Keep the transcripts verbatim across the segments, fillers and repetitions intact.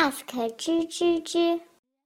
ask 吱吱吱。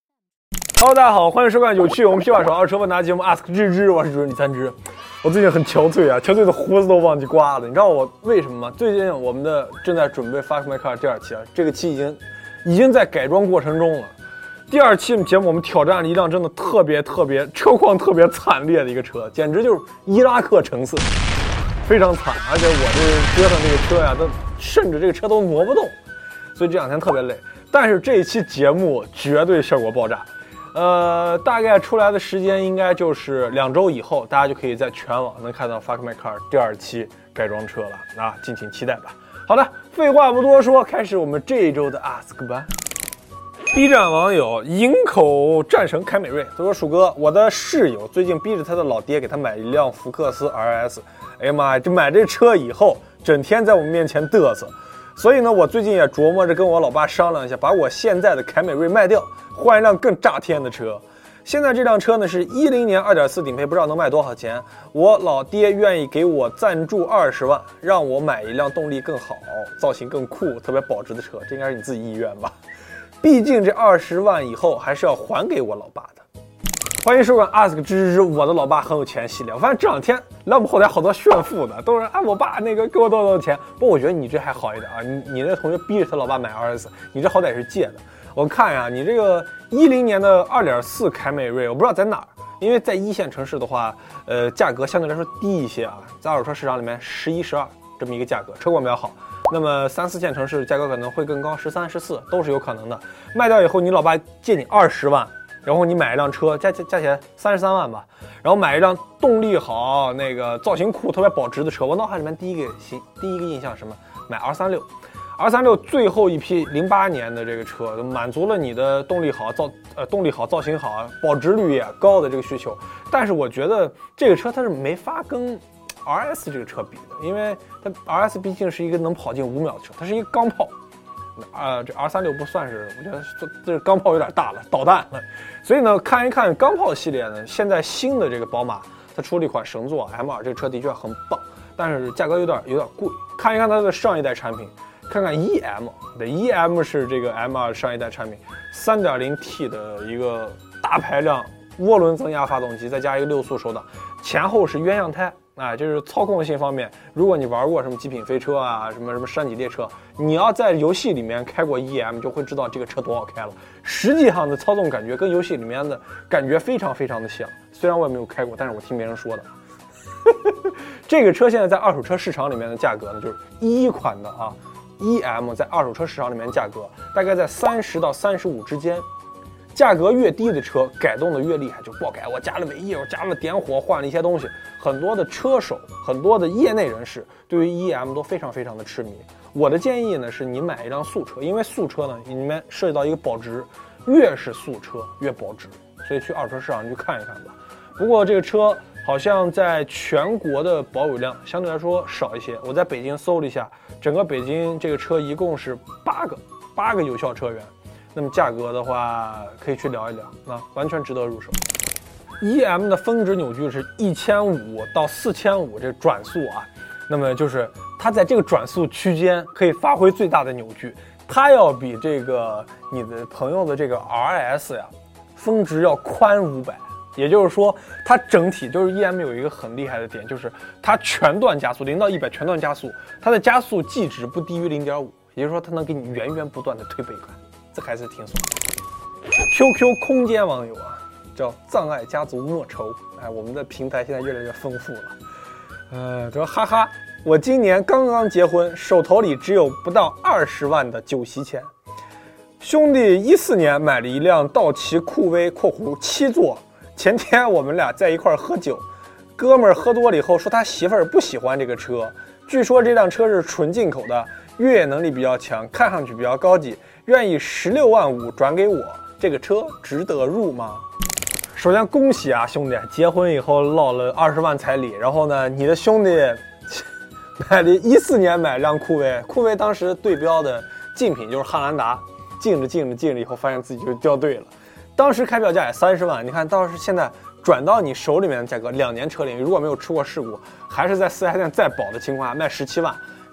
Hello， 大家好，欢迎收看有趣我们屁话少二车问答节目 Ask 吱吱，我是主持人李三枝。我最近很憔悴啊，憔悴的胡子都忘记刮了。你知道我为什么吗？最近我们的正在准备 Fuck My Car 第二期啊，这个期已经已经在改装过程中了。第二期节目我们挑战了一辆真的特别特别车况特别惨烈的一个车，简直就是伊拉克橙色，非常惨。而且我这折腾这个车呀，都甚至这个车都挪不动，所以这两天特别累。但是这一期节目绝对效果爆炸。呃，大概出来的时间应该就是两周以后，大家就可以在全网能看到 Fuck My Car 第二期改装车了啊，敬请期待吧。好的，废话不多说，开始我们这一周的 Ask 吧。B 站网友营口战神凯美瑞他说：“鼠哥，我的室友最近逼着他的老爹给他买一辆福克斯 R S， 哎呀妈呀，这买这车以后，整天在我们面前嘚瑟。所以呢，我最近也琢磨着跟我老爸商量一下，把我现在的凯美瑞卖掉，换一辆更炸天的车。现在这辆车呢是一零年 二点四 顶配，不知道能卖多少钱。我老爹愿意给我赞助二十万，让我买一辆动力更好、造型更酷、特别保值的车。这应该是你自己意愿吧？毕竟这二十万以后还是要还给我老爸的。”欢迎收看 Ask 吱吱吱，我的老爸很有钱系列。我发现这两天来我们后台好多炫富的，都是哎我爸那个给我多少多少钱。不过我觉得你这还好一点啊，你你那同学逼着他老爸买 R S， 你这好歹是借的。我看呀，你这个一零年的 二点四 凯美瑞，我不知道在哪儿，因为在一线城市的话，呃，价格相对来说低一些啊，在二手车市场里面十一、十二这么一个价格，车况比较好。那么三四线城市价格可能会更高，十三、十四都是有可能的。卖掉以后，你老爸借你二十万。然后你买一辆车，加加加起来三十三万吧，然后买一辆动力好、那个造型酷、特别保值的车。我脑海里面第一个新第一个印象什么？买 R 三十六 ，R 三十六最后一批零八年的这个车，满足了你的动力好、造呃动力好、造型好、保值率也高的这个需求。但是我觉得这个车它是没法跟 R S 这个车比的，因为它 R S 毕竟是一个能跑进五秒的车，它是一个钢炮。啊，这 R 三十六 不算是，我觉得这这钢炮有点大了，导弹了。所以呢，看一看钢炮系列呢，现在新的这个宝马，它出了一款神作 M 二，这个车的确很棒，但是价格有点有点贵。看一看它的上一代产品，看看 E M， 对 ，E M 是这个 M 二上一代产品 三点零 T 的一个大排量涡轮增压发动机，再加一个六速手挡，前后是鸳鸯胎。哎，就是操控性方面，如果你玩过什么极品飞车啊，什么什么山脊列车，你要在游戏里面开过 E M， 就会知道这个车多好开了。实际上的操纵感觉跟游戏里面的感觉非常非常的像，虽然我也没有开过，但是我听别人说的。这个车现在在二手车市场里面的价格呢，就是一款的啊 E M 在二手车市场里面价格大概在三十到三十五之间。价格越低的车，改动的越厉害，就爆改。我加了尾翼，我加了点火，换了一些东西。很多的车手，很多的业内人士对于 E M 都非常非常的痴迷。我的建议呢，是你买一辆素车，因为素车呢里面涉及到一个保值，越是素车越保值，所以去二手车市场去看一看吧。不过这个车好像在全国的保有量相对来说少一些。我在北京搜了一下，整个北京这个车一共是八个八个有效车源。那么价格的话，可以去聊一聊，啊，完全值得入手。E M 的峰值扭矩是一千五到四千五这转速啊，那么就是它在这个转速区间可以发挥最大的扭矩，它要比这个你的朋友的这个 R S 呀，峰值要宽五百，也就是说它整体就是 E M 有一个很厉害的点，就是它全段加速，零到一百全段加速，它的加速计值不低于 零点五，也就是说它能给你源源不断的推背感。这还是挺爽的。Q Q 空间网友啊，叫藏爱家族莫愁，哎，我们的平台现在越来越丰富了。呃，说哈哈，我今年刚刚结婚，手头里只有不到二十万的酒席钱。兄弟一四年买了一辆道奇酷威（括弧七座），前天我们俩在一块喝酒，哥们儿喝多了以后说他媳妇儿不喜欢这个车，据说这辆车是纯进口的，越野能力比较强，看上去比较高级。愿意十六万五转给我，这个车值得入吗？首先恭喜啊，兄弟，结婚以后落了二十万彩礼，然后呢，你的兄弟买了一四年买辆酷威，酷威当时对标的竞品就是汉兰达，竞着竞着竞着以后，发现自己就掉队了。当时开票价也三十万，你看倒是现在转到你手里面的价格，两年车龄如果没有出过事故，还是在四 S 店再保的情况下卖十七万。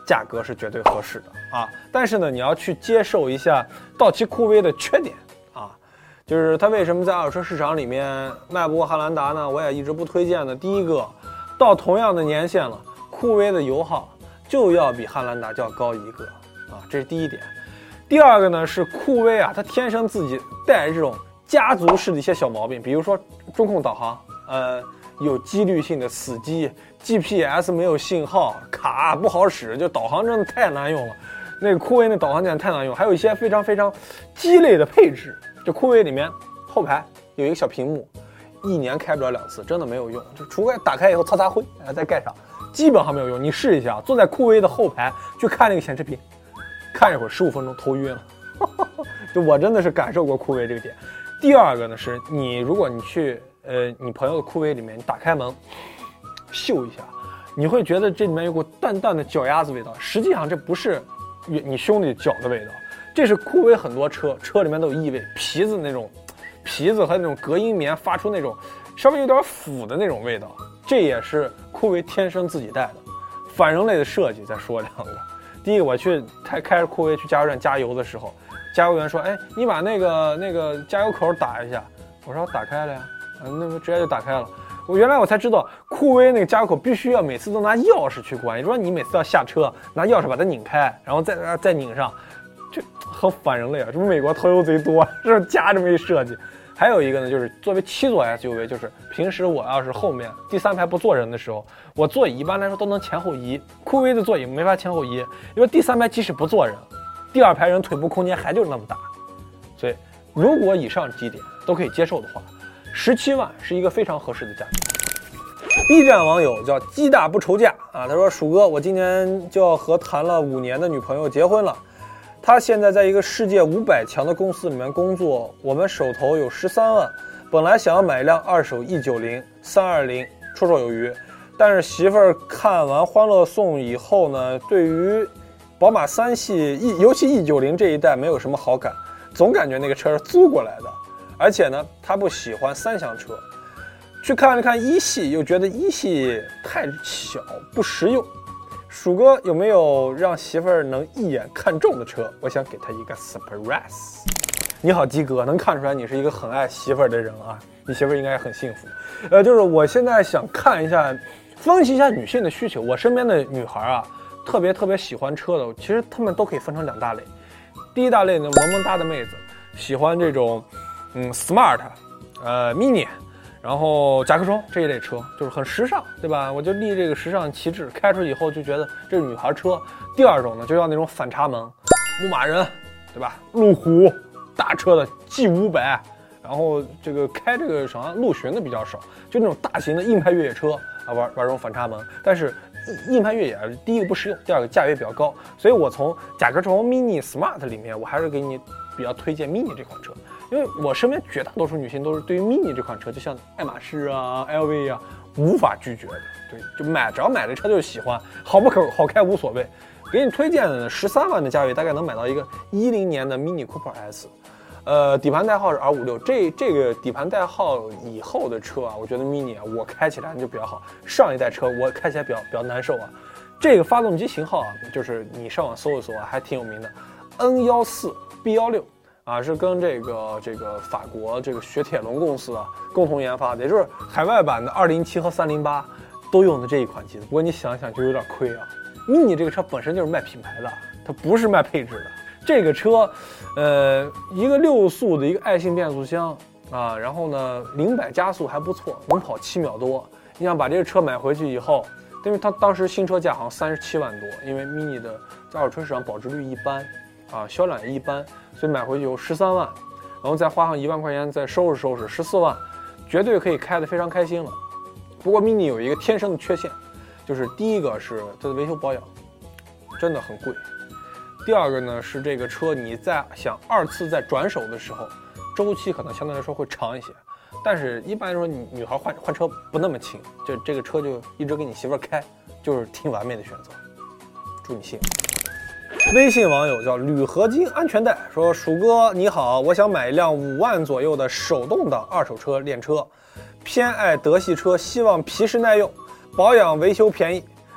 价格是绝对合适的啊。但是呢，你要去接受一下道奇酷威的缺点啊，就是它为什么在二手车市场里面卖不过汉兰达呢？我也一直不推荐的。第一个，到同样的年限了，酷威的油耗就要比汉兰达就要高一个啊，这是第一点。第二个呢是酷威啊，它天生自己带这种家族式的一些小毛病，比如说中控导航，呃，有几率性的死机 ，G P S 没有信号，卡不好使，就导航真的太难用了。那个酷威那导航键太难用，还有一些非常非常鸡肋的配置。就酷威里面后排有一个小屏幕，一年开不了两次，真的没有用，就除非打开以后擦擦灰，哎，再盖上，基本上没有用。你试一下，坐在酷威的后排去看那个显示屏。看一会儿十五分钟头晕了，就我真的是感受过酷威这个点。第二个呢是你如果你去呃你朋友的酷威里面，你打开门嗅一下，你会觉得这里面有股淡淡的脚丫子味道，实际上这不是你兄弟脚的味道，这是酷威很多车车里面都有异味，皮子那种皮子和那种隔音棉发出那种稍微有点腐的那种味道，这也是酷威天生自己带的。反人类的设计再说两个。第一个，我去开开着酷威去加油站加油的时候，加油员说：“哎，你把那个那个加油口打一下。”我说：“打开了呀。”嗯，那个直接就打开了。我原来我才知道，酷威那个加油口必须要每次都拿钥匙去关，也就是说你每次要下车拿钥匙把它拧开，然后再再拧上，就很反人类啊！这不美国偷油贼多，是加这么一设计。还有一个呢，就是作为七座 S U V， 就是平时我要是后面第三排不坐人的时候，我座椅一般来说都能前后移，酷威的座椅没法前后移，因为第三排即使不坐人，第二排人腿部空间还就是那么大，所以如果以上几点都可以接受的话，十七万是一个非常合适的价格。B 站网友叫鸡大不愁嫁啊，他说：“鼠哥，我今年就要和谈了五年的女朋友结婚了。他现在在一个世界五百强的公司里面工作，我们手头有十三万，本来想要买一辆二手 E 九零、三二零绰绰有余，但是媳妇儿看完《欢乐颂》以后呢，对于宝马三系 E， 尤其 E 九零这一代没有什么好感，总感觉那个车是租过来的，而且呢，他不喜欢三厢车，去看了看一系，又觉得一系太小不实用。”鼠哥有没有让媳妇儿能一眼看中的车？我想给她一个 surprise。你好，鸡哥，能看出来你是一个很爱媳妇儿的人啊，你媳妇儿应该很幸福。呃，就是我现在想看一下，分析一下女性的需求。我身边的女孩啊，特别特别喜欢车的，其实她们都可以分成两大类。第一大类呢，萌萌哒的妹子，喜欢这种嗯 smart， 呃 mini。然后甲壳虫这一类车就是很时尚，对吧？我就立这个时尚旗帜，开出以后就觉得这是女孩车。第二种呢，就要那种反差萌，牧马人，对吧？路虎大车的 G 五百，然后这个开这个什么陆巡的比较少，就那种大型的硬派越野车啊，玩玩这种反差萌。但是硬派越野，第一个不实用，第二个价位比较高，所以我从甲壳虫 Mini Smart 里面，我还是给你比较推荐 Mini 这款车。因为我身边绝大多数女性都是对于 mini 这款车，就像爱马仕啊、L V 啊，无法拒绝的。对，就买，只要买这车就喜欢，好不可好开无所谓。给你推荐的呢，十三万的价位大概能买到一个一零年的 Mini Cooper S， 呃，底盘代号是 R 五六。这这个底盘代号以后的车啊，我觉得 Mini 啊，我开起来就比较好。上一代车我开起来比较比较难受啊。这个发动机型号啊，就是你上网搜一搜啊，还挺有名的 ，N 一四 B 一六。啊，是跟这个这个法国这个雪铁龙公司啊共同研发的，也就是海外版的二零七和三零八都用的这一款机子。不过你想想就有点亏啊 ，mini 这个车本身就是卖品牌的，它不是卖配置的。这个车，呃，一个六速的一个爱信变速箱啊，然后呢零百加速还不错，能跑七秒多。你想把这个车买回去以后，因为它当时新车价好像三十七万多，因为 mini 的在二手车市场保值率一般。啊，销量也一般，所以买回去有十三万，然后再花上一万块钱再收拾收拾，十四万，绝对可以开得非常开心了。不过 mini 有一个天生的缺陷，就是第一个是它的维修保养真的很贵，第二个呢是这个车你在想二次再转手的时候，周期可能相对来说会长一些。但是一般来说，你女孩换换车不那么轻，就这个车就一直给你媳妇儿开，就是挺完美的选择。祝你幸福。微信网友叫铝合金安全带说：“鼠哥你好，我想买一辆五万左右的手动的二手车练车，偏爱德系车，希望皮实耐用，保养维修便宜。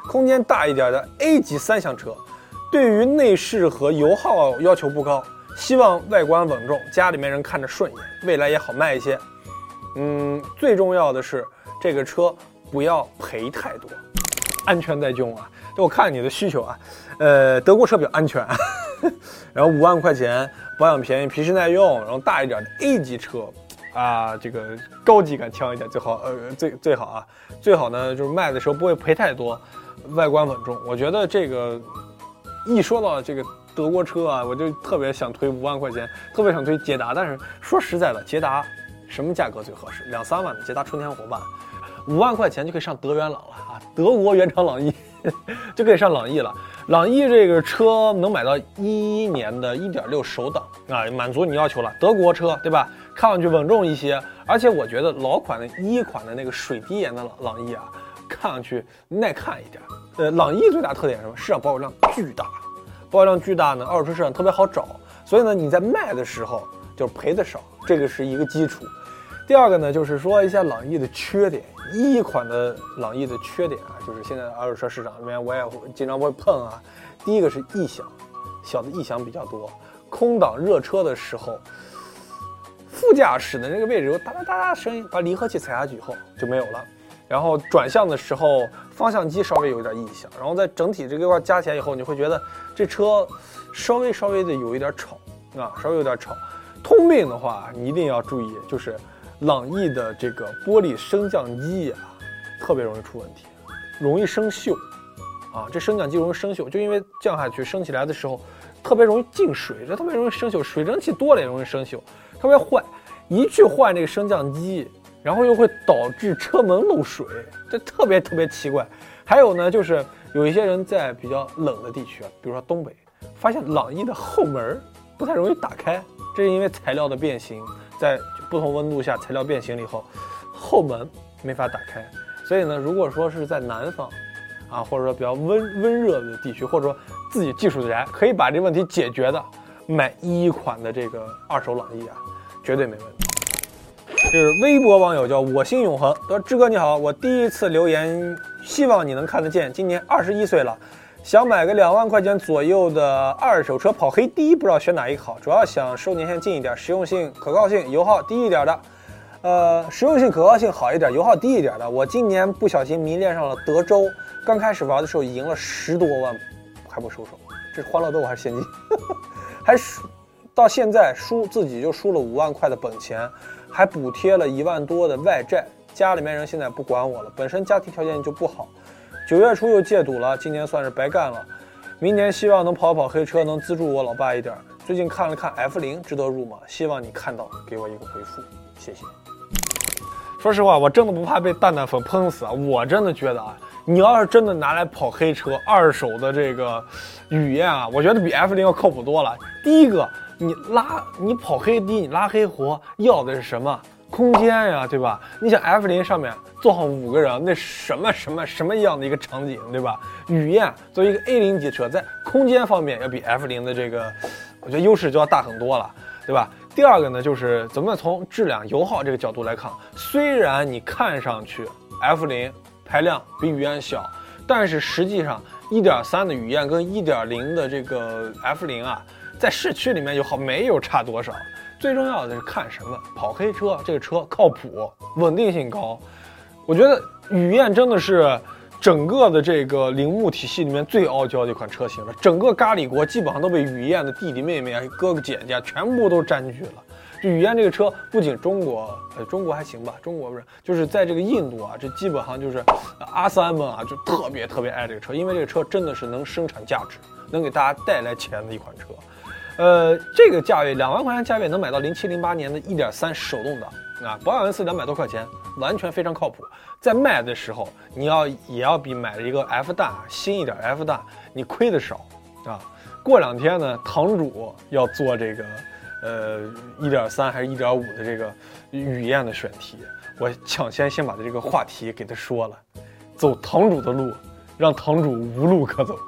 空间大一点的 A 级三厢车，对于内饰和油耗要求不高，希望外观稳重，家里面人看着顺眼，未来也好卖一些。嗯，最重要的是这个车不要赔太多，安全在胸啊！就我看你的需求啊，呃，德国车比较安全，然后五万块钱保养便宜，皮实耐用，然后大一点的 A 级车。啊，这个高级感强一点最好，呃，最最好啊，最好呢就是卖的时候不会赔太多，外观稳重。我觉得这个一说到这个德国车啊，我就特别想推五万块钱，特别想推捷达。但是说实在的，捷达什么价格最合适？两三万的捷达纯天活吧，五万块钱就可以上德元朗了啊，德国原厂朗逸就可以上朗逸了。朗逸这个车能买到一一年的 一点六 手挡啊，满足你要求了。德国车对吧？看上去稳重一些，而且我觉得老款的一款的那个水滴眼的朗朗逸啊，看上去耐看一点。呃，朗逸最大特点是什么？市场保有量巨大，保有量巨大呢，二手车市场特别好找，所以呢你在卖的时候就是赔的少，这个是一个基础。第二个呢，就是说一下朗逸的缺点。一款的朗逸的缺点啊，就是现在二手车市场里面我也经常会碰啊。第一个是异响，小的异响比较多，空挡热车的时候。副驾驶的那个位置有哒哒哒哒声音，把离合器踩下去以后就没有了。然后转向的时候，方向机稍微有一点异响。然后在整体这个块加起来以后，你会觉得这车稍微稍微的有一点吵啊，稍微有点吵。通病的话，你一定要注意，就是朗逸的这个玻璃升降机啊，特别容易出问题，容易生锈啊。这升降机容易生锈，就因为降下去升起来的时候，特别容易进水，这特别容易生锈，水蒸气多了也容易生锈。特别坏，一去换这个升降机，然后又会导致车门漏水，这特别特别奇怪。还有呢，就是有一些人在比较冷的地区，比如说东北，发现朗逸的后门不太容易打开，这是因为材料的变形，在不同温度下材料变形了以后，后门没法打开。所以呢，如果说是在南方啊，或者说比较温温热的地区，或者说自己技术宅可以把这问题解决的，买一款的这个二手朗逸啊，绝对没问题。这是微博网友叫我心永恒，他说：“志哥你好，我第一次留言，希望你能看得见。今年二十一岁了，想买个两万块钱左右的二手车跑黑的，不知道选哪一个好。主要想收年限近一点，实用性、可靠性、油耗低一点的。呃，实用性、可靠性好一点，油耗低一点的。我今年不小心迷恋上了德州，刚开始玩的时候赢了十多万，还不收手。这是欢乐豆还是现金？还输，到现在输自己就输了五万块的本钱。”还补贴了一万多的外债，家里面人现在不管我了，本身家庭条件就不好，九月初又戒赌了，今年算是白干了。明年希望能跑跑黑车，能资助我老爸一点。最近看了看 F 零，值得入吗？希望你看到给我一个回复，谢谢。说实话，我真的不怕被蛋蛋粉喷死啊！我真的觉得啊，你要是真的拿来跑黑车，二手的这个语言啊，我觉得比 F 零要靠谱多了。第一个。你拉你跑黑的，你拉黑活要的是什么空间呀，对吧？你想 F 零上面坐上五个人，那什么什么什么样的一个场景，对吧？雨燕作为一个 A 零级车，在空间方面要比 F 零的这个，我觉得优势就要大很多了，对吧？第二个呢，就是咱们从质量、油耗这个角度来看，虽然你看上去 F 零排量比雨燕小，但是实际上 一点三 的雨燕跟 一点零 的这个 F 零啊。在市区里面油耗没有差多少，最重要的是看什么？跑黑车，这个车靠谱，稳定性高。我觉得雨燕真的是整个的这个铃木体系里面最傲娇的一款车型了。整个咖喱国基本上都被雨燕的弟弟妹妹啊、哥哥姐姐全部都占据了。就雨燕这个车，不仅中国，呃，中国还行吧，中国不是，就是在这个印度啊，这基本上就是阿三们啊，就特别特别爱这个车，因为这个车真的是能生产价值，能给大家带来钱的一款车。呃，这个价位两万块钱价位能买到零七零八年的 一点三 手动挡啊，保养一次两百多块钱，完全非常靠谱。在卖的时候，你要也要比买了一个 F 大新一点 F 大，你亏的少啊。过两天呢，堂主要做这个呃 一点三 还是 一点五 的这个雨燕的选题，我抢先先把这个话题给他说了，走堂主的路，让堂主无路可走。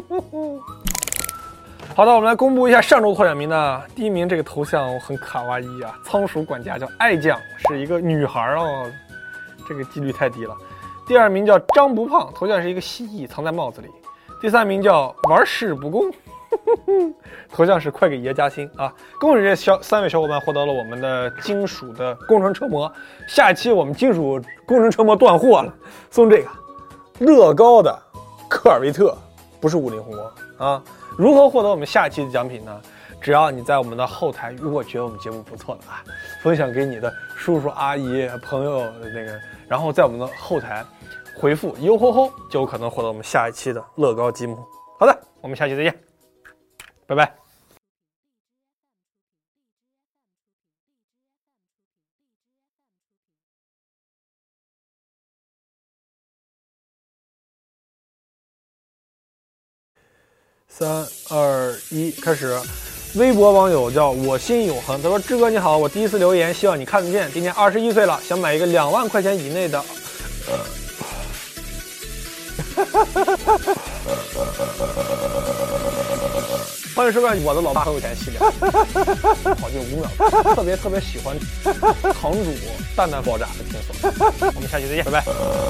好的，我们来公布一下上周获奖名单。第一名这个头像很卡哇伊啊，仓鼠管家叫爱酱，是一个女孩哦，这个几率太低了。 第二名叫张不胖，头像是一个蜥蜴藏在帽子里。第三名叫玩世不恭，头像是快给爷加薪啊！恭喜这小三位小伙伴获得了我们的金属的工程车模。下一期我们金属工程车模断货了，送这个乐高的科尔维特，不是五菱宏光啊！如何获得我们下期的奖品呢？只要你在我们的后台，如果觉得我们节目不错的啊，分享给你的叔叔阿姨朋友那个，然后在我们的后台回复哟吼吼，就有可能获得我们下一期的乐高积木。好的，我们下期再见，拜拜。三二一，开始。微博网友叫我心永恒，他说：“志哥你好，我第一次留言，希望你看得见。今年二十一岁了，想买一个两万块钱以内的。”欢迎收看我的老爸很有钱系列，跑进五秒，特别特别喜欢堂主蛋蛋爆炸的听说。我们下期再见，拜拜。